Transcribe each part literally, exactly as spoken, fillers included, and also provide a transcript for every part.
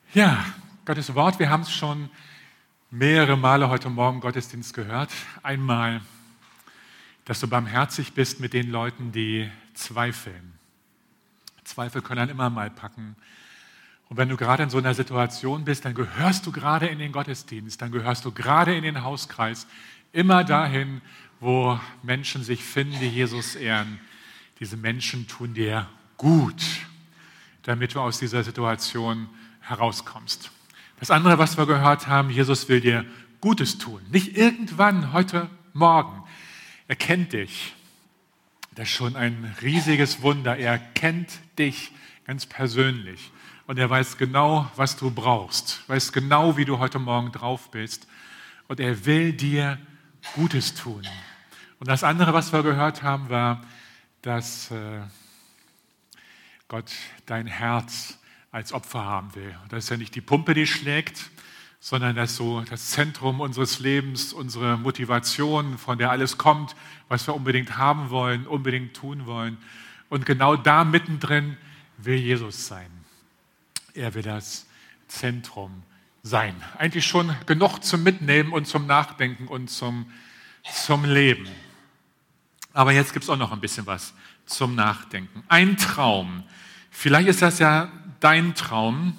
Ja, Gottes Wort, wir haben es schon mehrere Male heute Morgen im Gottesdienst gehört. Einmal, dass du barmherzig bist mit den Leuten, die zweifeln. Zweifel können einen immer mal packen. Und wenn du gerade in so einer Situation bist, dann gehörst du gerade in den Gottesdienst, dann gehörst du gerade in den Hauskreis, immer dahin, wo Menschen sich finden, die Jesus ehren. Diese Menschen tun dir gut, damit du aus dieser Situation herauskommst. Das andere, was wir gehört haben, Jesus will dir Gutes tun. Nicht irgendwann, heute Morgen. Er kennt dich. Das ist schon ein riesiges Wunder. Er kennt dich ganz persönlich. Und er weiß genau, was du brauchst. Weiß genau, wie du heute Morgen drauf bist. Und er will dir Gutes tun. Und das andere, was wir gehört haben, war, dass äh, Gott dein Herz als Opfer haben will. Das ist ja nicht die Pumpe, die schlägt, sondern das ist so das Zentrum unseres Lebens, unsere Motivation, von der alles kommt, was wir unbedingt haben wollen, unbedingt tun wollen. Und genau da mittendrin will Jesus sein. Er will das Zentrum sein. Eigentlich schon genug zum Mitnehmen und zum Nachdenken und zum, zum Leben. Aber jetzt gibt es auch noch ein bisschen was zum Nachdenken. Ein Traum. Vielleicht ist das ja dein Traum.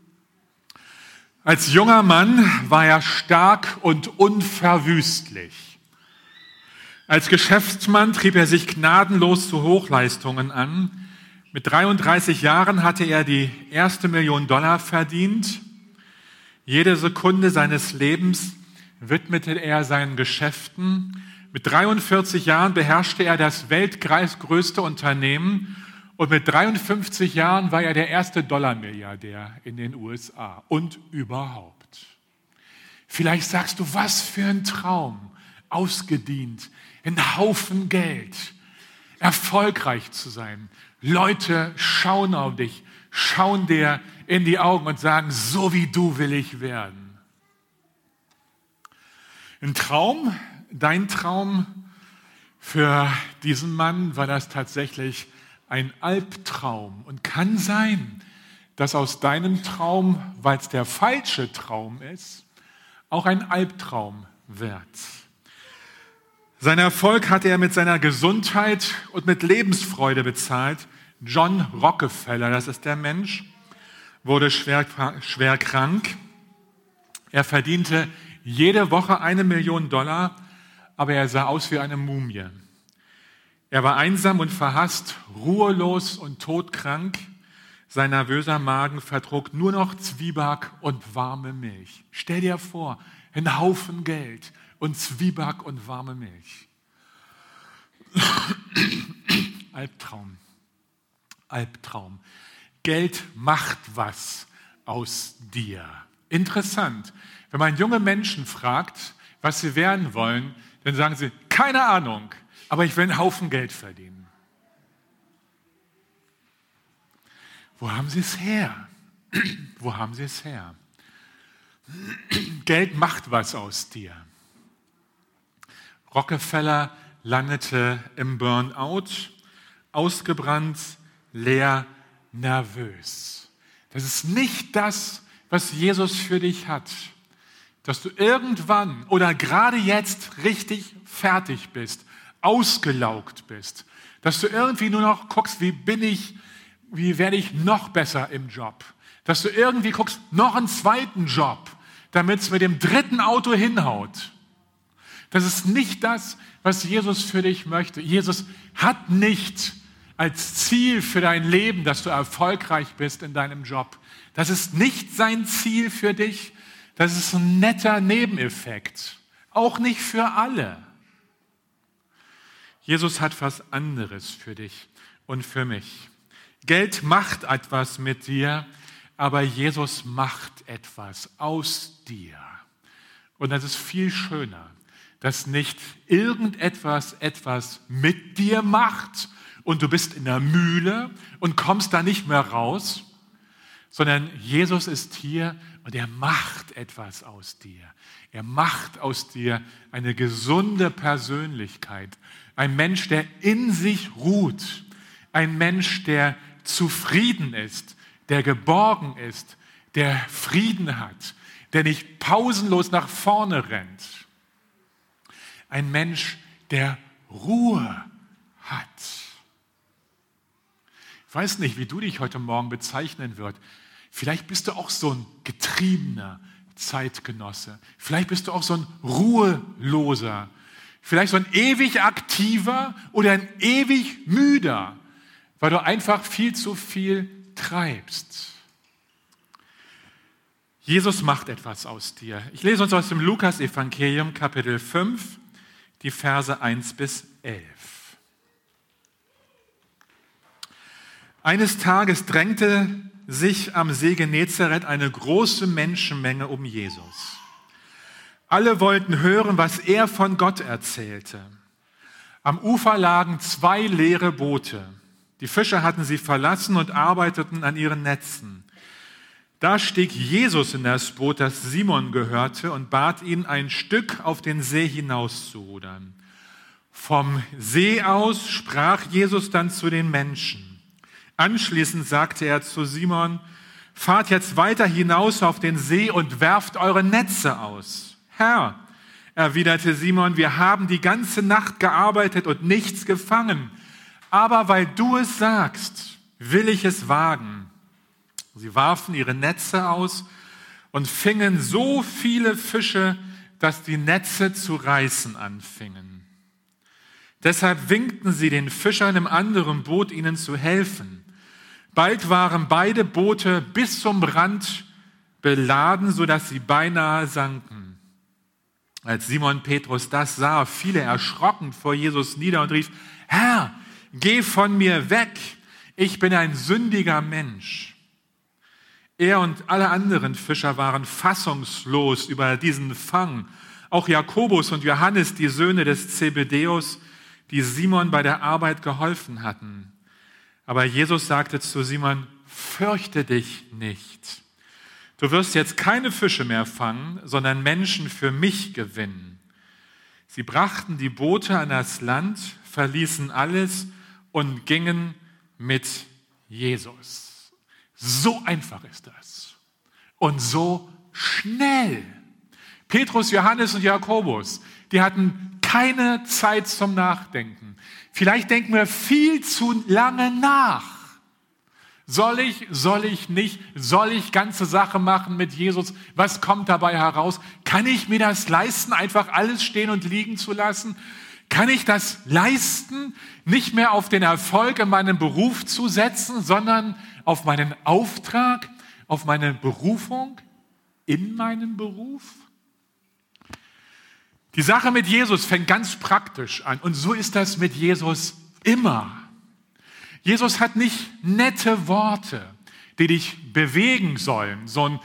Als junger Mann war er stark und unverwüstlich. Als Geschäftsmann trieb er sich gnadenlos zu Hochleistungen an. Mit dreiunddreißig Jahren hatte er die erste Million Dollar verdient. Jede Sekunde seines Lebens widmete er seinen Geschäften. Mit dreiundvierzig Jahren beherrschte er das weltgrößte Unternehmen. Und mit dreiundfünfzig Jahren war er der erste Dollarmilliardär in den U S A und überhaupt. Vielleicht sagst du, was für ein Traum, ausgedient, ein Haufen Geld, erfolgreich zu sein. Leute schauen auf dich, schauen dir in die Augen und sagen, so wie du will ich werden. Ein Traum, dein Traum für diesen Mann war das tatsächlich ein Albtraum. Und kann sein, dass aus deinem Traum, weil es der falsche Traum ist, auch ein Albtraum wird. Seinen Erfolg hatte er mit seiner Gesundheit und mit Lebensfreude bezahlt. John Rockefeller, das ist der Mensch, wurde schwer, schwer krank. Er verdiente jede Woche eine Million Dollar, aber er sah aus wie eine Mumie. Er war einsam und verhasst, ruhelos und todkrank. Sein nervöser Magen vertrug nur noch Zwieback und warme Milch. Stell dir vor, ein Haufen Geld und Zwieback und warme Milch. Albtraum. Albtraum. Geld macht was aus dir. Interessant. Wenn man junge Menschen fragt, was sie werden wollen, dann sagen sie, keine Ahnung. Aber ich will einen Haufen Geld verdienen. Wo haben Sie es her? Wo haben Sie es her? Geld macht was aus dir. Rockefeller landete im Burnout, ausgebrannt, leer, nervös. Das ist nicht das, was Jesus für dich hat. Dass du irgendwann oder gerade jetzt richtig fertig bist, ausgelaugt bist, dass du irgendwie nur noch guckst, wie bin ich, wie werde ich noch besser im Job, dass du irgendwie guckst, noch einen zweiten Job, damit es mit dem dritten Auto hinhaut. Das ist nicht das, was Jesus für dich möchte. Jesus hat nicht als Ziel für dein Leben, dass du erfolgreich bist in deinem Job. Das ist nicht sein Ziel für dich. Das ist ein netter Nebeneffekt. Auch nicht für alle. Jesus hat was anderes für dich und für mich. Geld macht etwas mit dir, aber Jesus macht etwas aus dir. Und das ist viel schöner, dass nicht irgendetwas etwas mit dir macht und du bist in der Mühle und kommst da nicht mehr raus, sondern Jesus ist hier und er macht etwas aus dir. Er macht aus dir eine gesunde Persönlichkeit. Ein Mensch, der in sich ruht. Ein Mensch, der zufrieden ist, der geborgen ist, der Frieden hat, der nicht pausenlos nach vorne rennt. Ein Mensch, der Ruhe hat. Ich weiß nicht, wie du dich heute Morgen bezeichnen wirst. Vielleicht bist du auch so ein getriebener Zeitgenosse. Vielleicht bist du auch so ein ruheloser. Vielleicht so ein ewig aktiver oder ein ewig müder, weil du einfach viel zu viel treibst. Jesus macht etwas aus dir. Ich lese uns aus dem Lukas-Evangelium, Kapitel fünf, die Verse eins bis elf. Eines Tages drängte sich am See Genezareth eine große Menschenmenge um Jesus. Alle wollten hören, was er von Gott erzählte. Am Ufer lagen zwei leere Boote. Die Fischer hatten sie verlassen und arbeiteten an ihren Netzen. Da stieg Jesus in das Boot, das Simon gehörte, und bat ihn, ein Stück auf den See hinauszurudern. Vom See aus sprach Jesus dann zu den Menschen. Anschließend sagte er zu Simon, fahrt jetzt weiter hinaus auf den See und werft eure Netze aus. Herr, erwiderte Simon, wir haben die ganze Nacht gearbeitet und nichts gefangen. Aber weil du es sagst, will ich es wagen. Sie warfen ihre Netze aus und fingen so viele Fische, dass die Netze zu reißen anfingen. Deshalb winkten sie den Fischern im anderen Boot, ihnen zu helfen. Bald waren beide Boote bis zum Rand beladen, sodass sie beinahe sanken. Als Simon Petrus das sah, fiel er erschrocken vor Jesus nieder und rief, Herr, geh von mir weg, ich bin ein sündiger Mensch. Er und alle anderen Fischer waren fassungslos über diesen Fang. Auch Jakobus und Johannes, die Söhne des Zebedäus, die Simon bei der Arbeit geholfen hatten. Aber Jesus sagte zu Simon, fürchte dich nicht. Du wirst jetzt keine Fische mehr fangen, sondern Menschen für mich gewinnen. Sie brachten die Boote an das Land, verließen alles und gingen mit Jesus. So einfach ist das. Und so schnell. Petrus, Johannes und Jakobus, die hatten keine Zeit zum Nachdenken. Vielleicht denken wir viel zu lange nach. Soll ich, soll ich nicht, soll ich ganze Sache machen mit Jesus? Was kommt dabei heraus? Kann ich mir das leisten, einfach alles stehen und liegen zu lassen? Kann ich das leisten, nicht mehr auf den Erfolg in meinem Beruf zu setzen, sondern auf meinen Auftrag, auf meine Berufung in meinem Beruf? Die Sache mit Jesus fängt ganz praktisch an und so ist das mit Jesus immer. Jesus hat nicht nette Worte, die dich bewegen sollen, so ein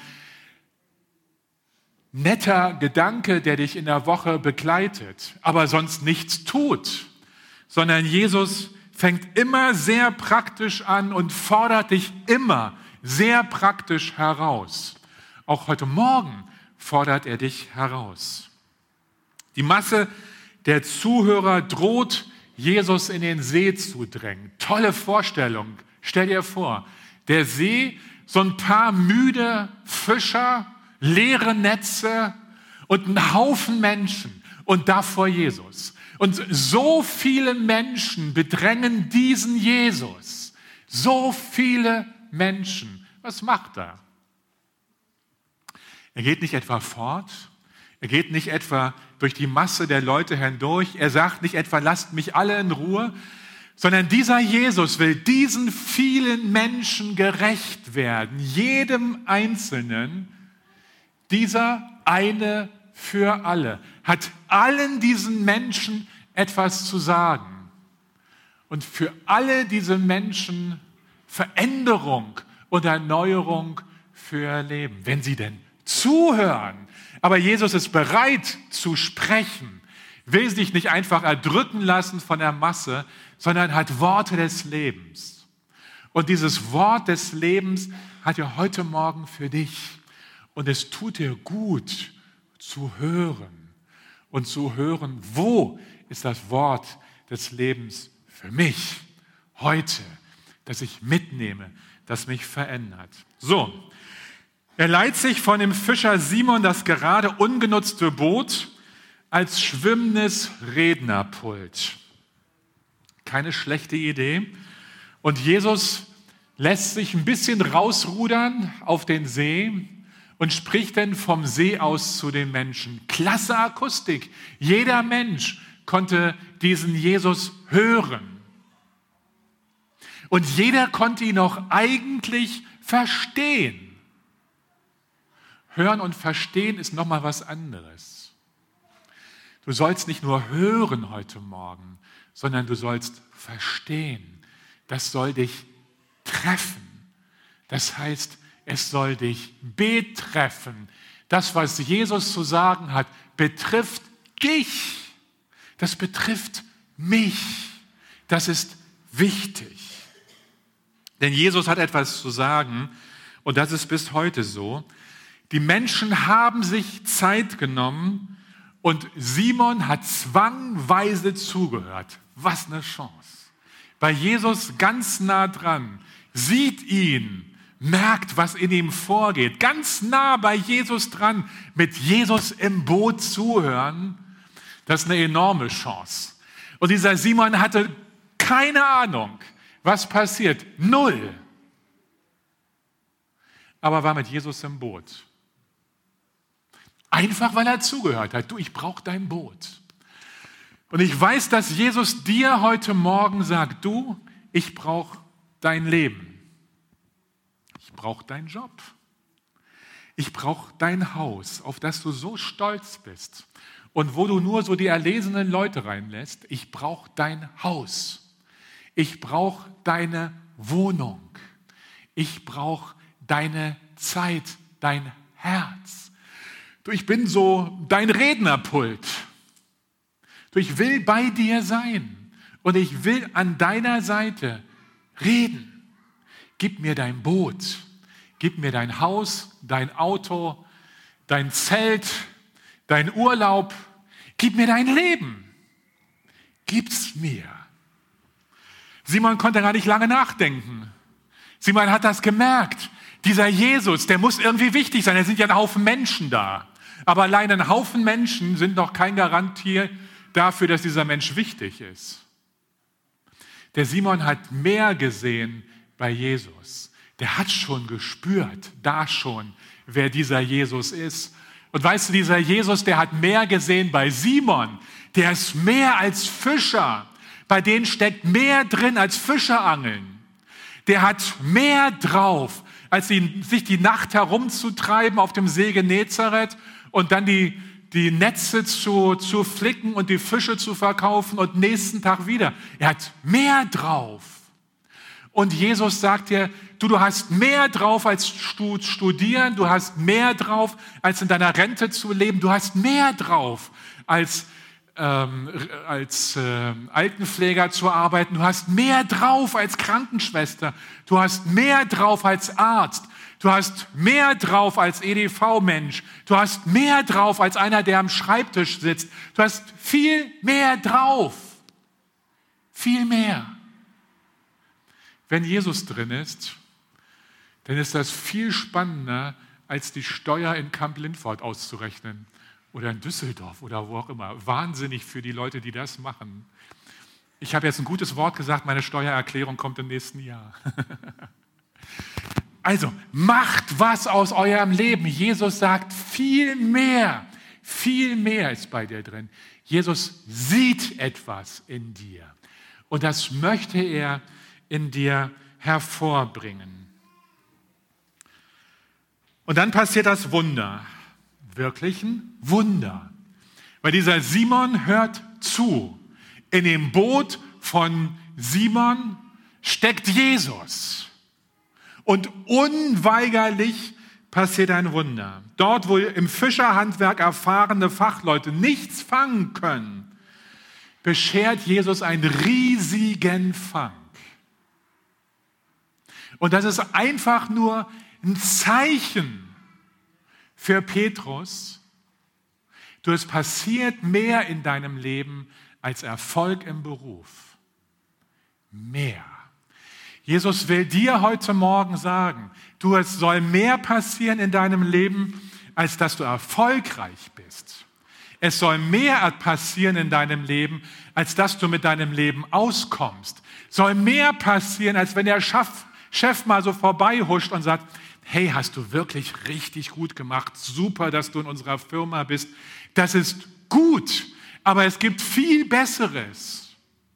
netter Gedanke, der dich in der Woche begleitet, aber sonst nichts tut, sondern Jesus fängt immer sehr praktisch an und fordert dich immer sehr praktisch heraus. Auch heute Morgen fordert er dich heraus. Die Masse der Zuhörer droht, Jesus in den See zu drängen. Tolle Vorstellung. Stell dir vor, der See, so ein paar müde Fischer, leere Netze und ein Haufen Menschen und davor Jesus. Und so viele Menschen bedrängen diesen Jesus. So viele Menschen. Was macht er? Er geht nicht etwa fort. Er geht nicht etwa durch die Masse der Leute hindurch. Er sagt nicht etwa, lasst mich alle in Ruhe, sondern dieser Jesus will diesen vielen Menschen gerecht werden. Jedem Einzelnen, dieser eine für alle, hat allen diesen Menschen etwas zu sagen. Und für alle diese Menschen Veränderung und Erneuerung für ihr Leben, wenn sie denn zuhören. Aber Jesus ist bereit zu sprechen, will sich nicht einfach erdrücken lassen von der Masse, sondern hat Worte des Lebens. Und dieses Wort des Lebens hat er heute Morgen für dich. Und es tut dir gut zu hören und zu hören, wo ist das Wort des Lebens für mich heute, das ich mitnehme, das mich verändert. So, Er leiht sich von dem Fischer Simon das gerade ungenutzte Boot als schwimmendes Rednerpult. Keine schlechte Idee. Und Jesus lässt sich ein bisschen rausrudern auf den See und spricht dann vom See aus zu den Menschen. Klasse Akustik. Jeder Mensch konnte diesen Jesus hören. Und jeder konnte ihn auch eigentlich verstehen. Hören und verstehen ist nochmal was anderes. Du sollst nicht nur hören heute Morgen, sondern du sollst verstehen. Das soll dich treffen. Das heißt, es soll dich betreffen. Das, was Jesus zu sagen hat, betrifft dich. Das betrifft mich. Das ist wichtig. Denn Jesus hat etwas zu sagen und das ist bis heute so. Die Menschen haben sich Zeit genommen und Simon hat zwangweise zugehört. Was eine Chance. Bei Jesus ganz nah dran, sieht ihn, merkt, was in ihm vorgeht. Ganz nah bei Jesus dran, mit Jesus im Boot zuhören, das ist eine enorme Chance. Und dieser Simon hatte keine Ahnung, was passiert. Null. Aber war mit Jesus im Boot. Einfach, weil er zugehört hat. Du, ich brauche dein Boot. Und ich weiß, dass Jesus dir heute Morgen sagt, du, ich brauche dein Leben. Ich brauche deinen Job. Ich brauche dein Haus, auf das du so stolz bist und wo du nur so die erlesenen Leute reinlässt. Ich brauche dein Haus. Ich brauche deine Wohnung. Ich brauche deine Zeit, dein Herz. Du, ich bin so dein Rednerpult. Du, ich will bei dir sein und ich will an deiner Seite reden. Gib mir dein Boot, gib mir dein Haus, dein Auto, dein Zelt, dein Urlaub, gib mir dein Leben. Gib's mir. Simon konnte gar nicht lange nachdenken. Simon hat das gemerkt. Dieser Jesus, der muss irgendwie wichtig sein. Es sind ja ein Haufen Menschen da. Aber allein ein Haufen Menschen sind noch kein Garantie dafür, dass dieser Mensch wichtig ist. Der Simon hat mehr gesehen bei Jesus. Der hat schon gespürt, da schon, wer dieser Jesus ist. Und weißt du, dieser Jesus, der hat mehr gesehen bei Simon. Der ist mehr als Fischer. Bei denen steckt mehr drin als Fischerangeln. Der hat mehr drauf, als ihn, sich die Nacht herumzutreiben auf dem See Genezareth und dann die, die Netze zu, zu flicken und die Fische zu verkaufen und nächsten Tag wieder. Er hat mehr drauf. Und Jesus sagt dir, du, du hast mehr drauf als studieren, du hast mehr drauf als in deiner Rente zu leben, du hast mehr drauf als, ähm, als äh, Altenpfleger zu arbeiten, du hast mehr drauf als Krankenschwester, du hast mehr drauf als Arzt, du hast mehr drauf als E D V-Mensch, du hast mehr drauf als einer, der am Schreibtisch sitzt, du hast viel mehr drauf, viel mehr. Wenn Jesus drin ist, dann ist das viel spannender, als die Steuer in Kamp-Lindfort auszurechnen oder in Düsseldorf oder wo auch immer. Wahnsinnig für die Leute, die das machen. Ich habe jetzt ein gutes Wort gesagt, meine Steuererklärung kommt im nächsten Jahr. Also, macht was aus eurem Leben. Jesus sagt, viel mehr, viel mehr ist bei dir drin. Jesus sieht etwas in dir und das möchte er in dir hervorbringen. Und dann passiert das Wunder, wirklich ein Wunder. Weil dieser Simon hört zu. In dem Boot von Simon steckt Jesus. Und unweigerlich passiert ein Wunder. Dort, wo im Fischerhandwerk erfahrene Fachleute nichts fangen können, beschert Jesus einen riesigen Fang. Und das ist einfach nur ein Zeichen für Petrus. Du, es passiert mehr in deinem Leben als Erfolg im Beruf. Mehr. Jesus will dir heute Morgen sagen, du, es soll mehr passieren in deinem Leben, als dass du erfolgreich bist. Es soll mehr passieren in deinem Leben, als dass du mit deinem Leben auskommst. Soll mehr passieren, als wenn der Chef, Chef mal so vorbeihuscht und sagt, hey, hast du wirklich richtig gut gemacht, super, dass du in unserer Firma bist. Das ist gut, aber es gibt viel Besseres.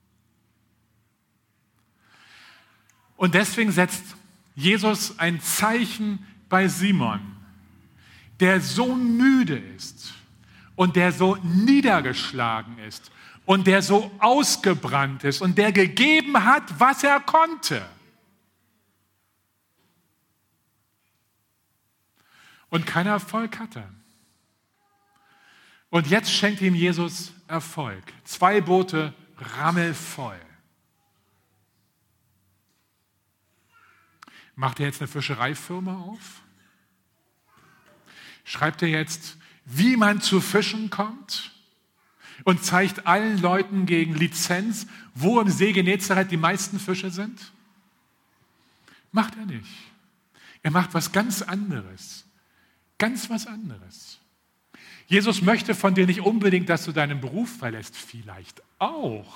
Und deswegen setzt Jesus ein Zeichen bei Simon, der so müde ist und der so niedergeschlagen ist und der so ausgebrannt ist und der gegeben hat, was er konnte. Und keinen Erfolg hatte. Und jetzt schenkt ihm Jesus Erfolg. Zwei Boote rammelvoll. Macht er jetzt eine Fischereifirma auf? Schreibt er jetzt, wie man zu Fischen kommt? Und zeigt allen Leuten gegen Lizenz, wo im See Genezareth die meisten Fische sind? Macht er nicht. Er macht was ganz anderes. Ganz was anderes. Jesus möchte von dir nicht unbedingt, dass du deinen Beruf verlässt, vielleicht auch.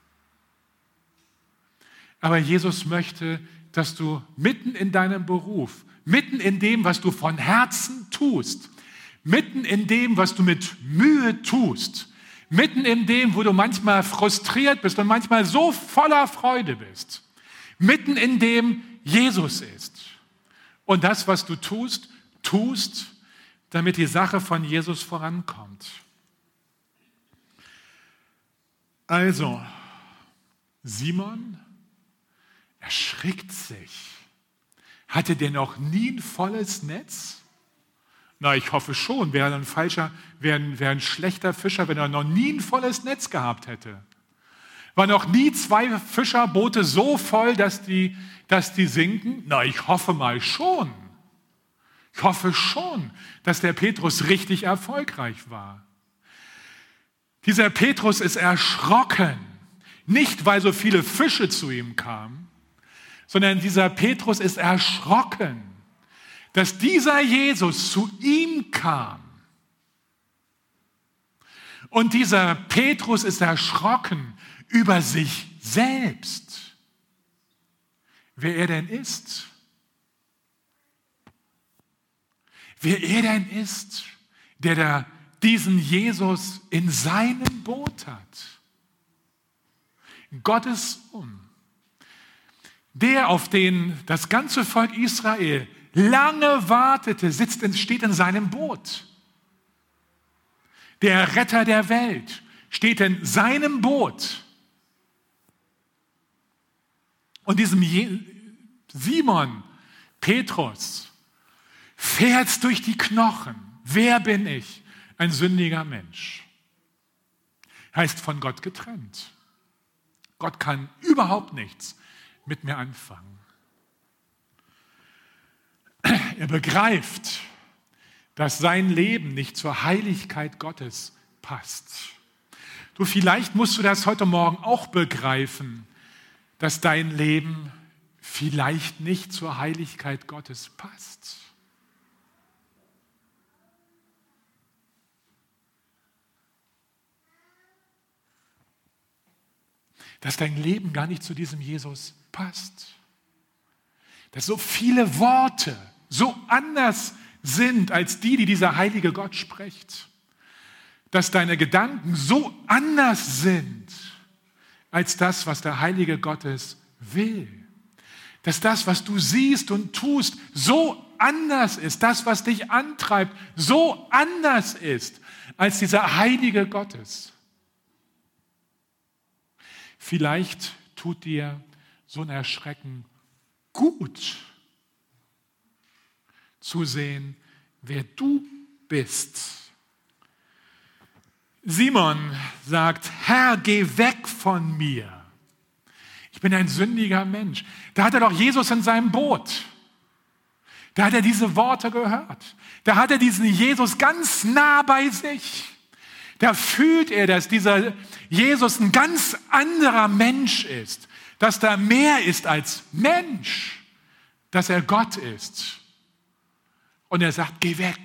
Aber Jesus möchte, dass du mitten in deinem Beruf, mitten in dem, was du von Herzen tust, mitten in dem, was du mit Mühe tust, mitten in dem, wo du manchmal frustriert bist und manchmal so voller Freude bist, mitten in dem Jesus ist. Und das, was du tust, tust, damit die Sache von Jesus vorankommt. Also, Simon erschrickt sich. Hatte der noch nie ein volles Netz? Na, ich hoffe schon. Wäre ein falscher, wäre wäre ein schlechter Fischer, wenn er noch nie ein volles Netz gehabt hätte. War noch nie zwei Fischerboote so voll, dass die, dass die sinken? Na, ich hoffe mal schon. Ich hoffe schon, dass der Petrus richtig erfolgreich war. Dieser Petrus ist erschrocken, nicht weil so viele Fische zu ihm kamen, sondern dieser Petrus ist erschrocken, dass dieser Jesus zu ihm kam. Und dieser Petrus ist erschrocken über sich selbst, wer er denn ist. Wer er denn ist, der da diesen Jesus in seinem Boot hat. Gottes Sohn, der, auf den das ganze Volk Israel lange wartete, sitzt in, steht in seinem Boot. Der Retter der Welt steht in seinem Boot. Und diesem Je- Simon, Petrus, fährt's durch die Knochen. Wer bin ich? Ein sündiger Mensch. Heißt von Gott getrennt. Gott kann überhaupt nichts mit mir anfangen. Er begreift, dass sein Leben nicht zur Heiligkeit Gottes passt. Du, vielleicht musst du das heute Morgen auch begreifen, dass dein Leben vielleicht nicht zur Heiligkeit Gottes passt. Dass dein Leben gar nicht zu diesem Jesus passt. Dass so viele Worte so anders sind als die, die dieser heilige Gott spricht. Dass deine Gedanken so anders sind als das, was der heilige Gottes will. Dass das, was du siehst und tust, so anders ist. Das, was dich antreibt, so anders ist als dieser heilige Gottes. Vielleicht tut dir so ein Erschrecken gut, zu sehen, wer du bist. Simon sagt, Herr, geh weg von mir. Ich bin ein sündiger Mensch. Da hat er doch Jesus in seinem Boot. Da hat er diese Worte gehört. Da hat er diesen Jesus ganz nah bei sich. Da fühlt er, dass dieser Jesus ein ganz anderer Mensch ist. dass da mehr ist als Mensch, dass er Gott ist. Und er sagt, geh weg.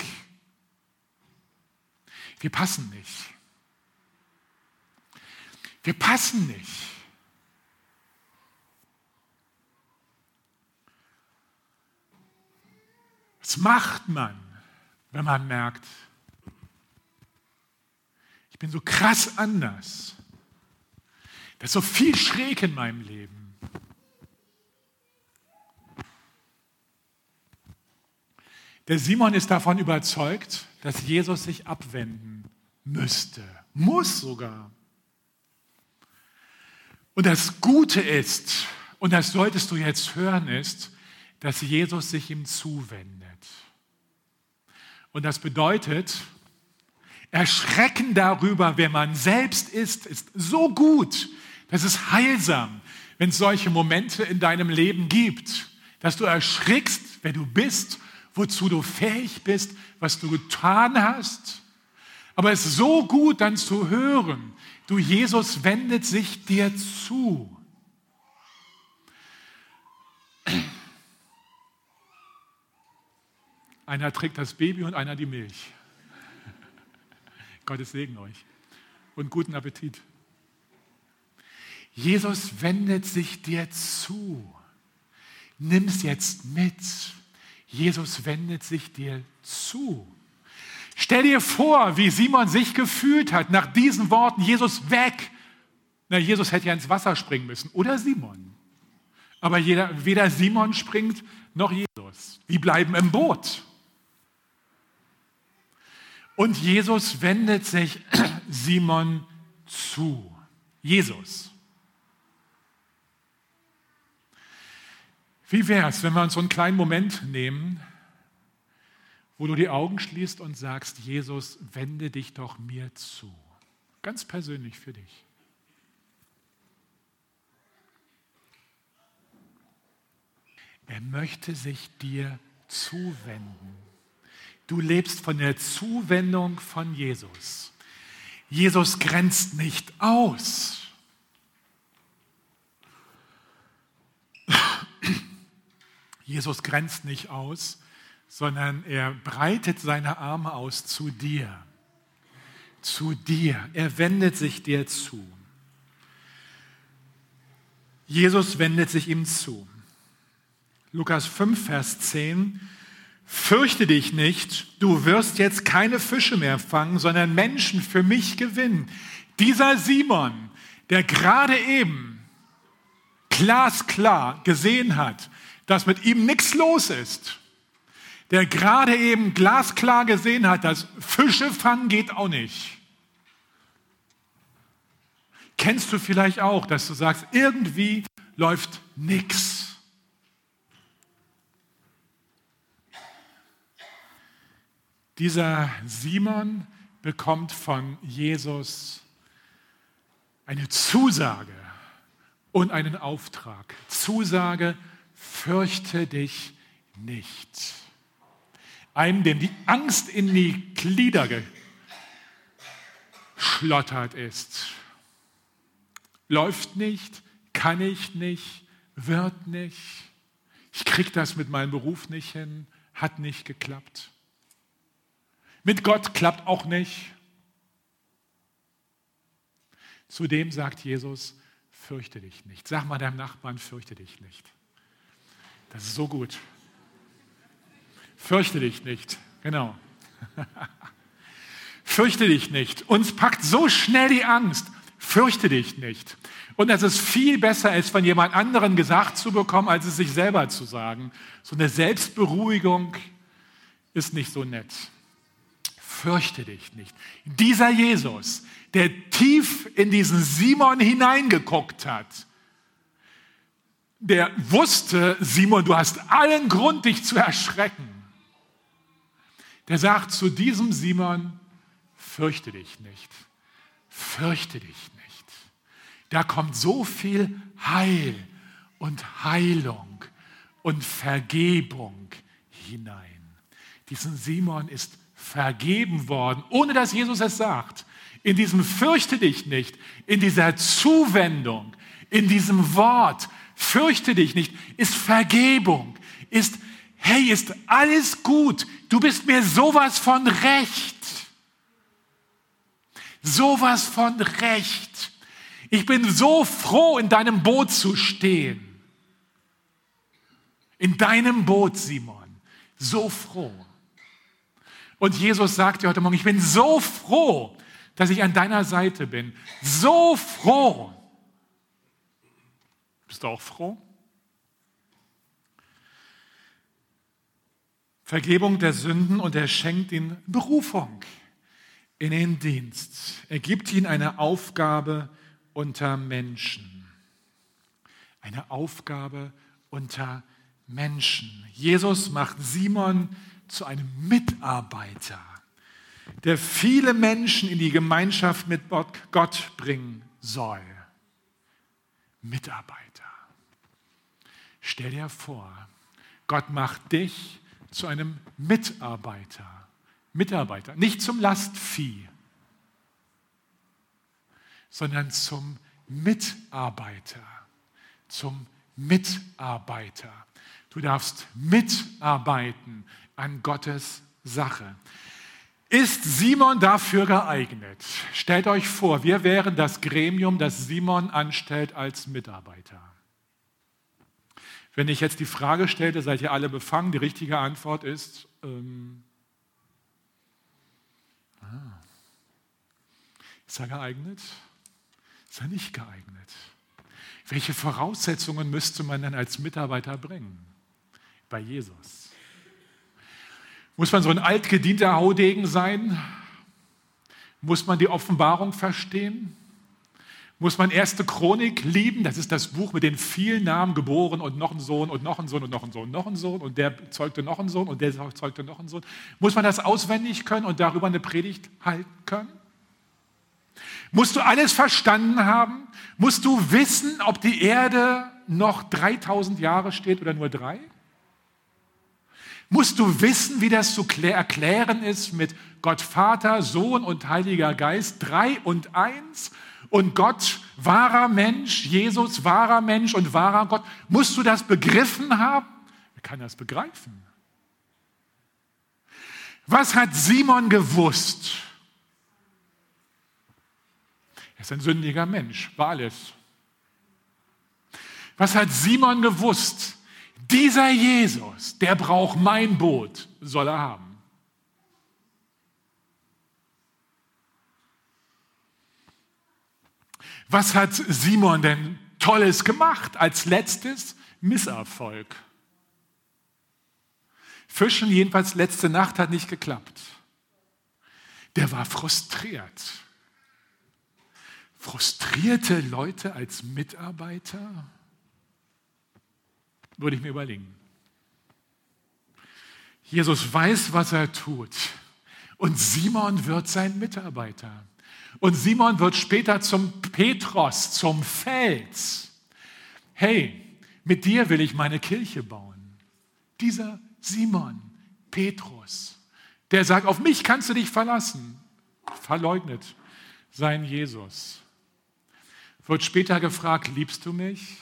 Wir passen nicht. Wir passen nicht. Was macht man, wenn man merkt, ich bin so krass anders? Da ist so viel schräg in meinem Leben. Der Simon ist davon überzeugt, dass Jesus sich abwenden müsste, muss sogar. Und das Gute ist, und das solltest du jetzt hören, ist, dass Jesus sich ihm zuwendet. Und das bedeutet, Erschrecken darüber, wer man selbst ist, ist so gut, das ist heilsam, wenn es solche Momente in deinem Leben gibt, dass du erschrickst, wer du bist, wozu du fähig bist, was du getan hast. Aber es ist so gut, dann zu hören, du, Jesus wendet sich dir zu. Einer trägt das Baby und einer die Milch. Gottes Segen euch und guten Appetit. Jesus wendet sich dir zu. Nimm es jetzt mit. Jesus wendet sich dir zu. Stell dir vor, wie Simon sich gefühlt hat nach diesen Worten, Jesus weg. Na, Jesus hätte ja ins Wasser springen müssen oder Simon. Aber jeder, weder Simon springt noch Jesus. Die bleiben im Boot. Und Jesus wendet sich Simon zu. Jesus. Wie wäre es, wenn wir uns so einen kleinen Moment nehmen, wo du die Augen schließt und sagst, Jesus, wende dich doch mir zu. Ganz persönlich für dich. Er möchte sich dir zuwenden. Du lebst von der Zuwendung von Jesus. Jesus grenzt nicht aus. Jesus grenzt nicht aus, sondern er breitet seine Arme aus zu dir. Zu dir. Er wendet sich dir zu. Jesus wendet sich ihm zu. Lukas fünf, Vers zehn. Fürchte dich nicht, du wirst jetzt keine Fische mehr fangen, sondern Menschen für mich gewinnen. Dieser Simon, der gerade eben glasklar gesehen hat, dass mit ihm nichts los ist, der gerade eben glasklar gesehen hat, dass Fische fangen geht auch nicht. Kennst du vielleicht auch, dass du sagst, irgendwie läuft nichts. Dieser Simon bekommt von Jesus eine Zusage und einen Auftrag. Zusage, fürchte dich nicht. Einem, dem die Angst in die Glieder geschlottert ist. Läuft nicht, kann ich nicht, wird nicht. Ich kriege das mit meinem Beruf nicht hin, hat nicht geklappt. Mit Gott klappt auch nicht. Zudem sagt Jesus, fürchte dich nicht. Sag mal deinem Nachbarn, fürchte dich nicht. Das ist so gut. Fürchte dich nicht, genau. Fürchte dich nicht. Uns packt so schnell die Angst. Fürchte dich nicht. Und dass es viel besser ist, von jemand anderen gesagt zu bekommen, als es sich selber zu sagen. So eine Selbstberuhigung ist nicht so nett. Fürchte dich nicht. Dieser Jesus, der tief in diesen Simon hineingeguckt hat, der wusste, Simon, du hast allen Grund, dich zu erschrecken. Der sagt zu diesem Simon, fürchte dich nicht. Fürchte dich nicht. Da kommt so viel Heil und Heilung und Vergebung hinein. Diesen Simon ist vergeben worden, ohne dass Jesus es sagt. In diesem fürchte dich nicht, in dieser Zuwendung, in diesem Wort, fürchte dich nicht, ist Vergebung, ist, hey, ist alles gut, du bist mir sowas von recht. Sowas von recht. Ich bin so froh, in deinem Boot zu stehen. In deinem Boot, Simon. So froh. Und Jesus sagt dir heute Morgen, ich bin so froh, dass ich an deiner Seite bin. So froh. Bist du auch froh? Vergebung der Sünden und er schenkt ihnen Berufung in den Dienst. Er gibt ihnen eine Aufgabe unter Menschen. Eine Aufgabe unter Menschen. Jesus macht Simon zu einem Mitarbeiter, der viele Menschen in die Gemeinschaft mit Gott bringen soll. Mitarbeiter. Stell dir vor, Gott macht dich zu einem Mitarbeiter. Mitarbeiter, nicht zum Lastvieh, sondern zum Mitarbeiter. Zum Mitarbeiter. Du darfst mitarbeiten an Gottes Sache. Ist Simon dafür geeignet? Stellt euch vor, wir wären das Gremium, das Simon anstellt als Mitarbeiter. Wenn ich jetzt die Frage stellte, seid ihr alle befangen? Die richtige Antwort ist, ähm, ah, ist er geeignet? Ist er nicht geeignet? Welche Voraussetzungen müsste man denn als Mitarbeiter bringen? Bei Jesus. Muss man so ein altgedienter Haudegen sein? Muss man die Offenbarung verstehen? Muss man erste Chronik lieben? Das ist das Buch mit den vielen Namen, geboren und noch ein Sohn und noch ein Sohn und noch ein Sohn und noch ein Sohn und der zeugte noch einen Sohn und der zeugte noch einen Sohn. Muss man das auswendig können und darüber eine Predigt halten können? Musst du alles verstanden haben? Musst du wissen, ob die Erde noch dreitausend Jahre steht oder nur drei? Musst du wissen, wie das zu erklären ist mit Gott Vater, Sohn und Heiliger Geist, drei und eins und Gott, wahrer Mensch, Jesus, wahrer Mensch und wahrer Gott? Musst du das begriffen haben? Wer kann das begreifen? Was hat Simon gewusst? Er ist ein sündiger Mensch, war alles. Was hat Simon gewusst? Dieser Jesus, der braucht mein Boot, soll er haben. Was hat Simon denn Tolles gemacht? Als letztes Misserfolg. Fischen, jedenfalls letzte Nacht, hat nicht geklappt. Der war frustriert. Frustrierte Leute als Mitarbeiter? Würde ich mir überlegen. Jesus weiß, was er tut. Und Simon wird sein Mitarbeiter. Und Simon wird später zum Petros, zum Fels. Hey, mit dir will ich meine Kirche bauen. Dieser Simon, Petrus, der sagt, auf mich kannst du dich verlassen. Verleugnet sein Jesus. Wird später gefragt, liebst du mich?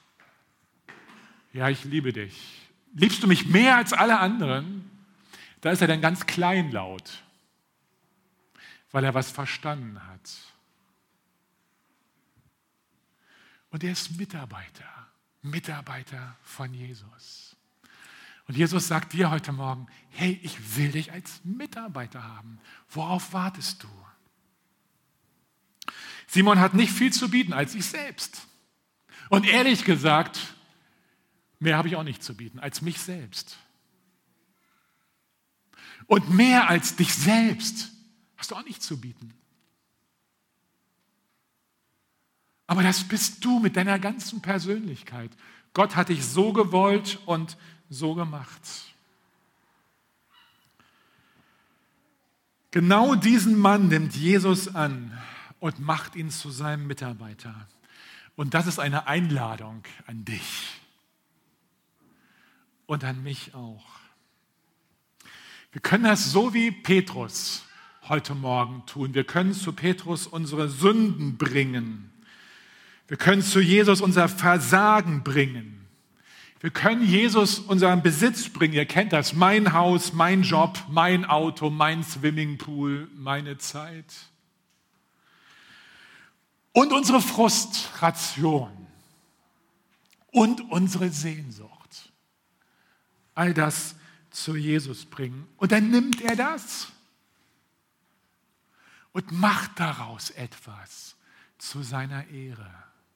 Ja, ich liebe dich. Liebst du mich mehr als alle anderen? Da ist er dann ganz kleinlaut, weil er was verstanden hat. Und er ist Mitarbeiter, Mitarbeiter von Jesus. Und Jesus sagt dir heute Morgen, hey, ich will dich als Mitarbeiter haben. Worauf wartest du? Simon hat nicht viel zu bieten als sich selbst. Und ehrlich gesagt, mehr habe ich auch nicht zu bieten als mich selbst. Und mehr als dich selbst hast du auch nicht zu bieten. Aber das bist du mit deiner ganzen Persönlichkeit. Gott hat dich so gewollt und so gemacht. Genau diesen Mann nimmt Jesus an und macht ihn zu seinem Mitarbeiter. Und das ist eine Einladung an dich. Und an mich auch. Wir können das so wie Petrus heute Morgen tun. Wir können zu Petrus unsere Sünden bringen. Wir können zu Jesus unser Versagen bringen. Wir können Jesus unseren Besitz bringen. Ihr kennt das. Mein Haus, mein Job, mein Auto, mein Swimmingpool, meine Zeit. Und unsere Frustration. Und unsere Sehnsucht. All das zu Jesus bringen. Und dann nimmt er das und macht daraus etwas zu seiner Ehre.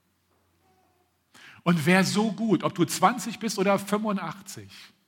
Und wer so gut, ob du zwanzig bist oder fünfundachtzig,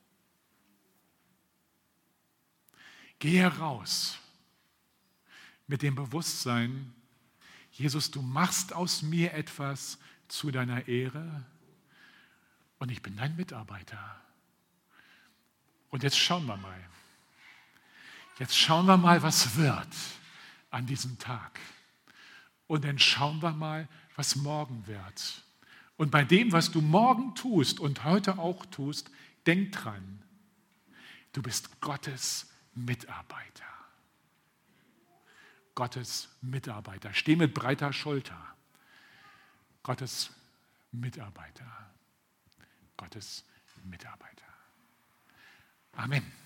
gehe raus mit dem Bewusstsein, Jesus, du machst aus mir etwas zu deiner Ehre und ich bin dein Mitarbeiter. Und jetzt schauen wir mal. Jetzt schauen wir mal, was wird an diesem Tag. Und dann schauen wir mal, was morgen wird. Und bei dem, was du morgen tust und heute auch tust, denk dran, du bist Gottes Mitarbeiter. Gottes Mitarbeiter. Steh mit breiter Schulter. Gottes Mitarbeiter. Gottes Mitarbeiter. Amen.